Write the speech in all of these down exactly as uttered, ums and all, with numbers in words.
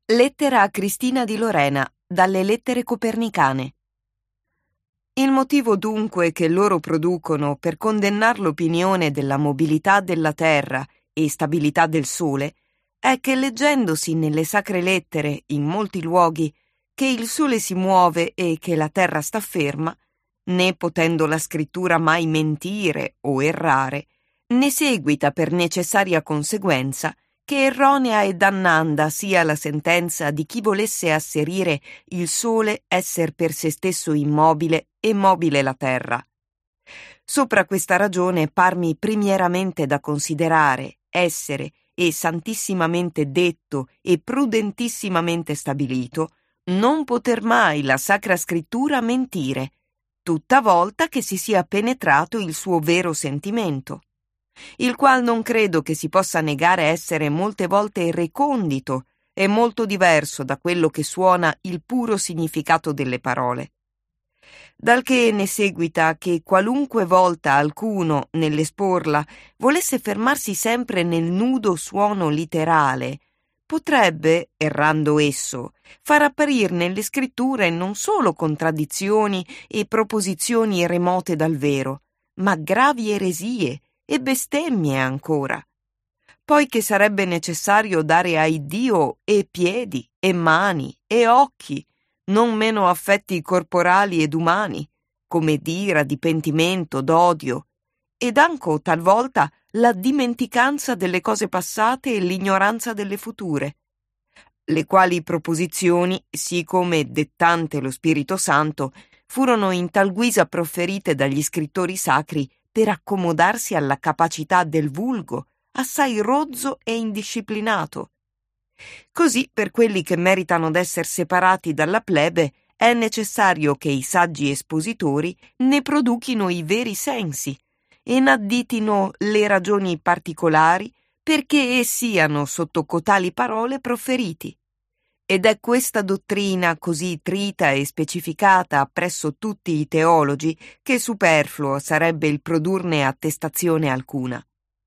Lettera a Cristina di Lorena, dalle Lettere Copernicane. Il motivo dunque che loro producono per condennar l'opinione della mobilità della Terra e stabilità del Sole è che, leggendosi nelle sacre lettere in molti luoghi che il Sole si muove e che la Terra sta ferma, né potendo la scrittura mai mentire o errare, ne seguita per necessaria conseguenza che erronea e dannanda sia la sentenza di chi volesse asserire il Sole esser per se stesso immobile e mobile la Terra. Sopra questa ragione parmi primieramente da considerare, essere e santissimamente detto e prudentissimamente stabilito, non poter mai la Sacra Scrittura mentire, tutta volta che si sia penetrato il suo vero sentimento, il qual non credo che si possa negare essere molte volte recondito e molto diverso da quello che suona il puro significato delle parole. Dal che ne seguita che qualunque volta alcuno, nell'esporla, volesse fermarsi sempre nel nudo suono literale, potrebbe, errando esso, far apparir nelle scritture non solo contraddizioni e proposizioni remote dal vero, ma gravi eresie e bestemmie ancora, poiché sarebbe necessario dare a Iddio e piedi, e mani, e occhi, non meno affetti corporali ed umani, come d'ira, di pentimento, d'odio, ed anco talvolta la dimenticanza delle cose passate e l'ignoranza delle future, le quali proposizioni, sì come dettante lo Spirito Santo, furono in tal guisa profferite dagli scrittori sacri per accomodarsi alla capacità del vulgo, assai rozzo e indisciplinato. Così per quelli che meritano d'esser separati dalla plebe è necessario che i saggi espositori ne produchino i veri sensi e n'additino le ragioni particolari perché siano sotto cotali parole profferiti. Ed è questa dottrina così trita e specificata presso tutti i teologi che superfluo sarebbe il produrne attestazione alcuna.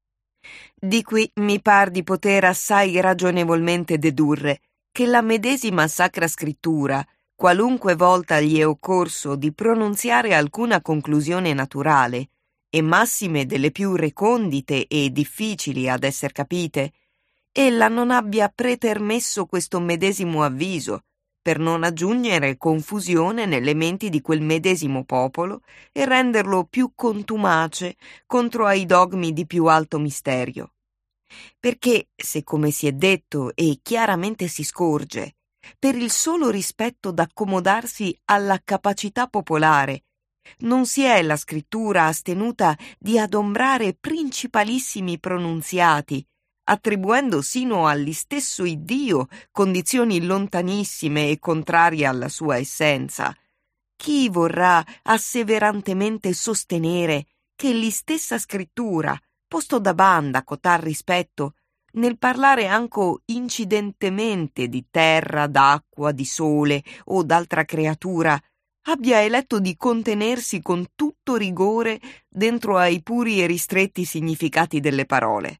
Di qui mi par di poter assai ragionevolmente dedurre che la medesima Sacra Scrittura, qualunque volta gli è occorso di pronunziare alcuna conclusione naturale, e massime delle più recondite e difficili ad esser capite, ella non abbia pretermesso questo medesimo avviso, per non aggiungere confusione nelle menti di quel medesimo popolo e renderlo più contumace contro ai dogmi di più alto misterio. Perché, se come si è detto e chiaramente si scorge, per il solo rispetto d'accomodarsi alla capacità popolare, non si è la scrittura astenuta di adombrare principalissimi pronunziati, attribuendo sino all'istesso Iddio condizioni lontanissime e contrarie alla sua essenza, chi vorrà asseverantemente sostenere che l'istessa scrittura, posto da banda cotal rispetto, nel parlare anco incidentemente di terra, d'acqua, di sole o d'altra creatura, abbia eletto di contenersi con tutto rigore dentro ai puri e ristretti significati delle parole?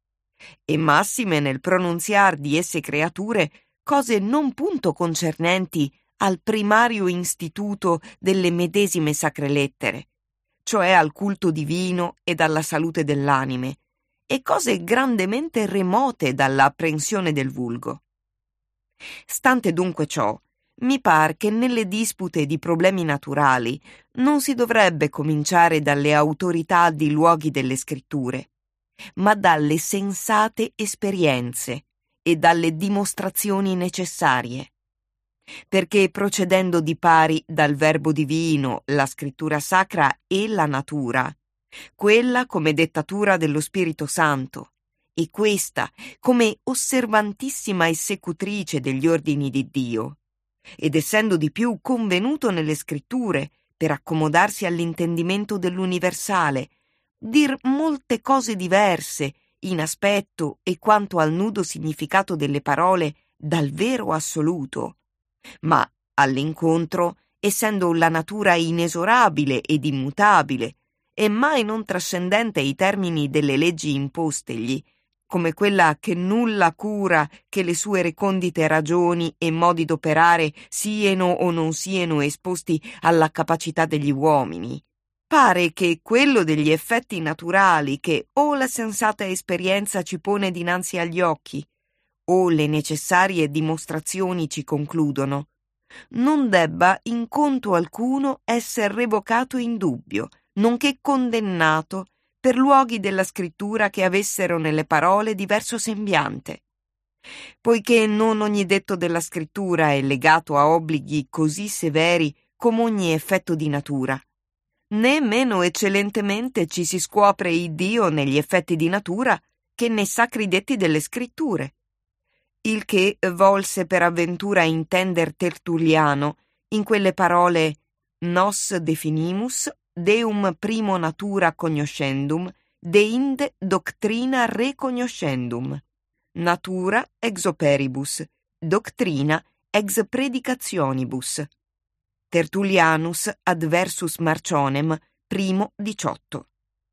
E massime nel pronunziar di esse creature cose non punto concernenti al primario istituto delle medesime sacre lettere, cioè al culto divino ed alla salute dell'anime, e cose grandemente remote dalla apprensione del vulgo. Stante dunque ciò, mi par che nelle dispute di problemi naturali non si dovrebbe cominciare dalle autorità di luoghi delle scritture, ma dalle sensate esperienze e dalle dimostrazioni necessarie, perché procedendo di pari dal verbo divino, la scrittura sacra e la natura, quella come dettatura dello Spirito Santo e questa come osservantissima esecutrice degli ordini di Dio, ed essendo di più convenuto nelle scritture per accomodarsi all'intendimento dell'universale, dir molte cose diverse in aspetto e quanto al nudo significato delle parole dal vero assoluto, ma all'incontro, essendo la natura inesorabile ed immutabile e mai non trascendente ai termini delle leggi impostegli, come quella che nulla cura che le sue recondite ragioni e modi d'operare siano o non siano esposti alla capacità degli uomini, pare che quello degli effetti naturali che o la sensata esperienza ci pone dinanzi agli occhi, o le necessarie dimostrazioni ci concludono, non debba in conto alcuno esser revocato in dubbio, nonché condennato per luoghi della scrittura che avessero nelle parole diverso sembiante. Poiché non ogni detto della scrittura è legato a obblighi così severi come ogni effetto di natura, né meno eccellentemente ci si scopre Iddio negli effetti di natura che nei sacri detti delle scritture, il che volse per avventura intender Tertulliano in quelle parole nos definimus deum primo natura cognoscendum, deinde doctrina recognoscendum, natura ex operibus, doctrina ex predicationibus. Tertullianus adversus Marcionem, primo diciotto.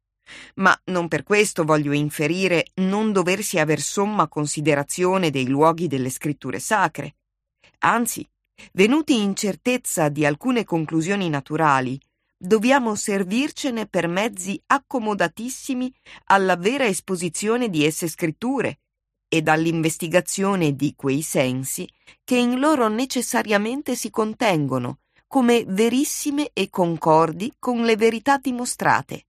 Ma non per questo voglio inferire non doversi aver somma considerazione dei luoghi delle scritture sacre. Anzi, venuti in certezza di alcune conclusioni naturali, dobbiamo servircene per mezzi accomodatissimi alla vera esposizione di esse scritture e all'investigazione di quei sensi che in loro necessariamente si contengono come verissime e concordi con le verità dimostrate.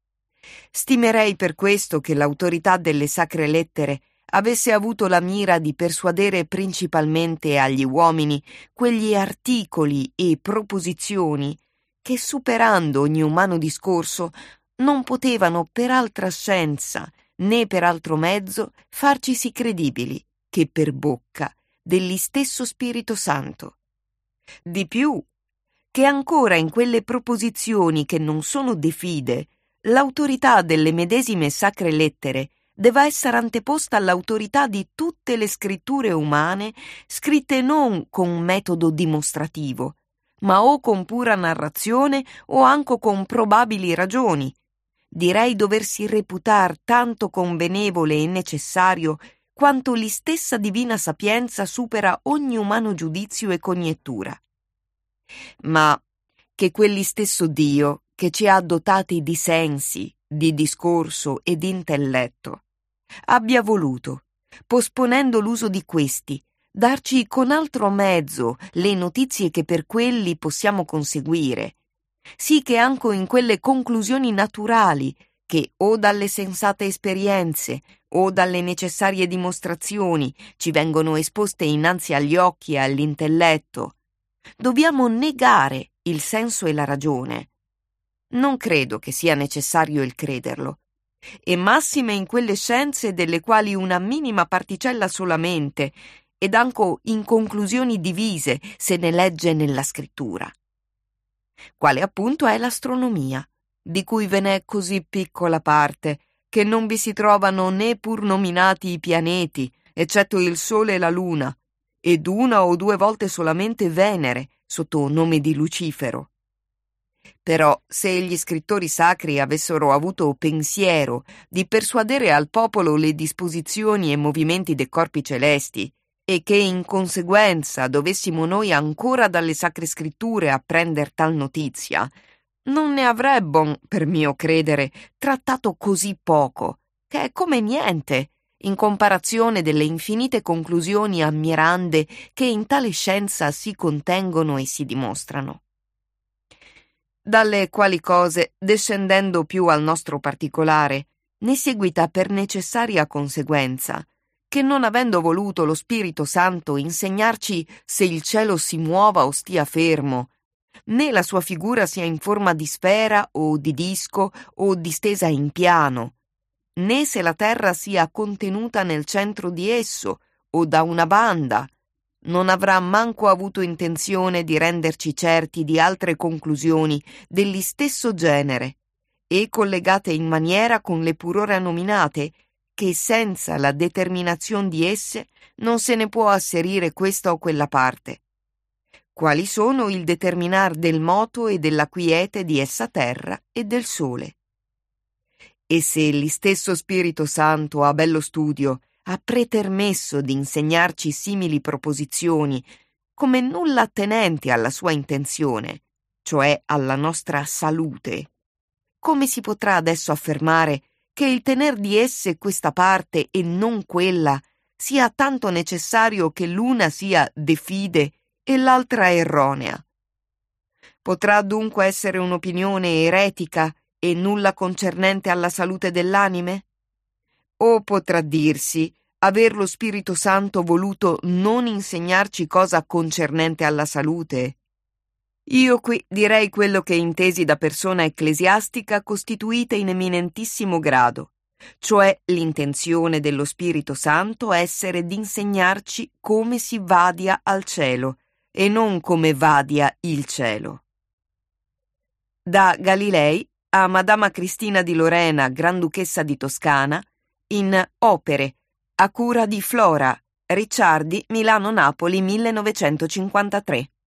Stimerei per questo che l'autorità delle sacre lettere avesse avuto la mira di persuadere principalmente agli uomini quegli articoli e proposizioni che, superando ogni umano discorso, non potevano per altra scienza né per altro mezzo farcisi credibili che per bocca degli stesso Spirito Santo. Di più, che ancora in quelle proposizioni che non sono de fide, l'autorità delle medesime sacre lettere deve essere anteposta all'autorità di tutte le scritture umane scritte non con metodo dimostrativo, ma o con pura narrazione o anche con probabili ragioni. Direi doversi reputar tanto convenevole e necessario quanto l'istessa divina sapienza supera ogni umano giudizio e conjettura. Ma che quelli stesso Dio che ci ha dotati di sensi, di discorso e di intelletto, abbia voluto, posponendo l'uso di questi, darci con altro mezzo le notizie che per quelli possiamo conseguire, sì che anche in quelle conclusioni naturali che o dalle sensate esperienze o dalle necessarie dimostrazioni ci vengono esposte innanzi agli occhi e all'intelletto, dobbiamo negare il senso e la ragione. Non credo che sia necessario il crederlo, e massime in quelle scienze delle quali una minima particella solamente, ed anche in conclusioni divise, se ne legge nella scrittura. Quale appunto è l'astronomia, di cui ve n'è così piccola parte, che non vi si trovano né pur nominati i pianeti, eccetto il Sole e la Luna, ed una o due volte solamente Venere, sotto nome di Lucifero. Però se gli scrittori sacri avessero avuto pensiero di persuadere al popolo le disposizioni e movimenti dei corpi celesti, e che in conseguenza dovessimo noi ancora dalle sacre scritture apprender tal notizia, non ne avrebbero, per mio credere, trattato così poco, che è come niente, in comparazione delle infinite conclusioni ammirande che in tale scienza si contengono e si dimostrano. Dalle quali cose, descendendo più al nostro particolare, ne seguita per necessaria conseguenza che non avendo voluto lo Spirito Santo insegnarci se il cielo si muova o stia fermo, né la sua figura sia in forma di sfera o di disco o distesa in piano, né se la terra sia contenuta nel centro di esso o da una banda, non avrà manco avuto intenzione di renderci certi di altre conclusioni degli stesso genere e collegate in maniera con le purora nominate, che senza la determinazione di esse non se ne può asserire questa o quella parte, quali sono il determinar del moto e della quiete di essa terra e del sole. E se l'istesso Spirito Santo a bello studio ha pretermesso di insegnarci simili proposizioni come nulla attenenti alla sua intenzione, cioè alla nostra salute, come si potrà adesso affermare che il tener di esse questa parte e non quella sia tanto necessario che l'una sia de fide e l'altra erronea? Potrà dunque essere un'opinione eretica e nulla concernente alla salute dell'anime? O potrà dirsi aver lo Spirito Santo voluto non insegnarci cosa concernente alla salute? Io qui direi quello che intesi da persona ecclesiastica costituita in eminentissimo grado, cioè l'intenzione dello Spirito Santo essere d'insegnarci come si vadia al cielo e non come vadia il cielo. Da Galilei a Madama Cristina di Lorena, Granduchessa di Toscana, in Opere, a cura di Flora Ricciardi, Milano-Napoli millenovecentocinquantatré.